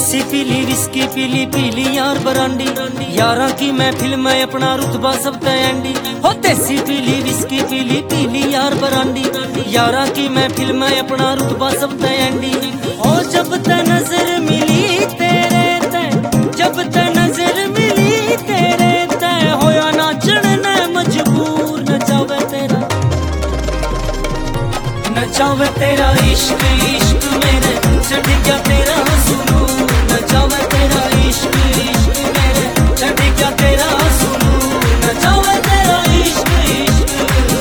देसी पीली विस्की पीली पीली यार बरांडी, यारा की महफिल में अपना रुतबा सब तैंडी। हो देसी पीली विस्की पीली पीली यार बरांडी, यारा की महफिल में अपना रुतबा सब तैंडी। हो जब तक नजर मिली तेरे तय, जब तक नजर मिली तेरे तय, होया नाचन ने मजबूर, नचावे तेरा नचावे तेरा इश्क इश्क मेरे, चढ़ गया तेरा सुरूर, नचावे तेरा इश्क इश्क मेरे, चढ़ गया तेरा सुरूर, नचावे तेरा इश्क इश्क।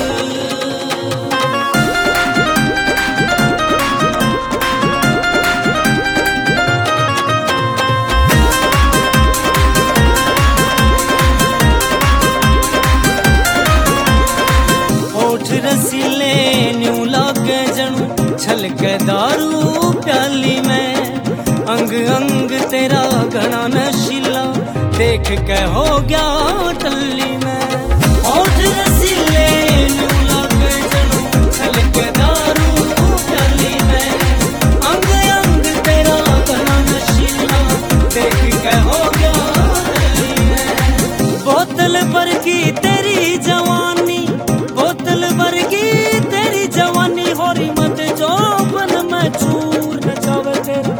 होठ रसीले न्यू लागे जनू, छलके दारू प्याली में, अंग अंग तेरा घना नशीला, देख के हो गया टल्ली में। होठ रसीले न्यू लागे जनू, छलके दारू प्याली में, अंग अंग तेरा घना नशीला, देख के हो गया टल्ली में। बोतल भर की तेरी जवानी, बोतल भर की तेरी जवानी, होरी मत जोबन में चूर, नचावे तेरा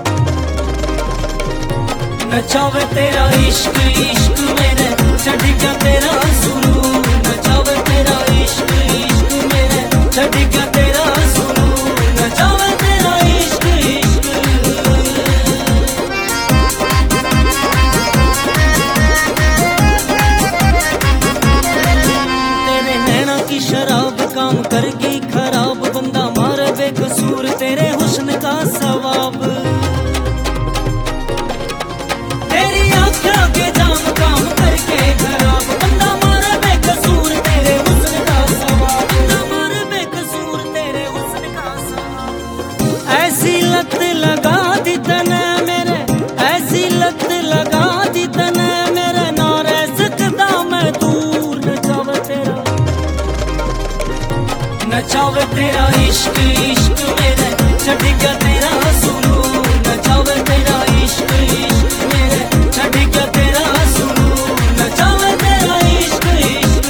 नचावे तेरा इश्क इश्क मेरे, चढ़ गया तेरा सुरूर, नचावे तेरा इश्क इश्क मेरे, चढ़ गया तेरा सुरूर, नचावे तेरा इश्क इश्क। तेरे नैना की शराब काम कर गई खराब, बंदा मारे बेकसूर तेरे हुस्न का सवाब। तेरी आँखों के जाम काम करके खराब, बंदा मारे बेकसूर तेरे हुस्न का सवाब, बंदा मारे बेकसूर तेरे हुस्न का सवाब। ऐसी लत लगा दी तने मेरे, ऐसी लत लगा दी तने मेरे, ना रह सकता मैं दूर, नचावे तेरा नचावे तेरा इश्क इश्क मेरे, चढ़ गया तेरा सुरूर, नचावे तेरा इश्क इश्क मेरे, चढ़ गया तेरा सुरूर, नचावे तेरा इश्क इश्क।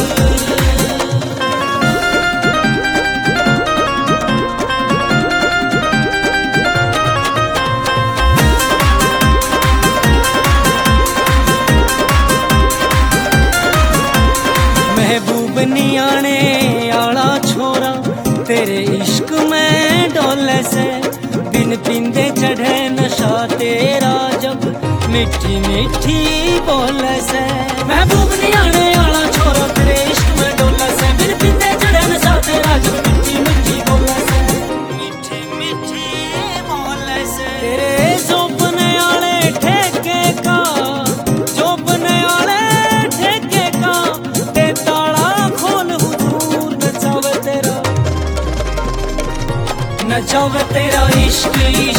महबूब नी आने आला छोरा, तेरे इश्क में डोले से, बिन पींदे चढ़े नशा तेरा जब, मिठी मिठी बोले से। महबूब नी आने आला छोरा, तेरे इश्क में डोले से, बिन पींदे चढ़े नशा तेरा जब, मिठी मिठी बोले से, मिठी मिठी बोले से। तेरे जोबने आले ठेके का, जोबने आले ठेके का, ते ताला खोल हुजूर, नचावे तेरा नचावे तेरा इश्क।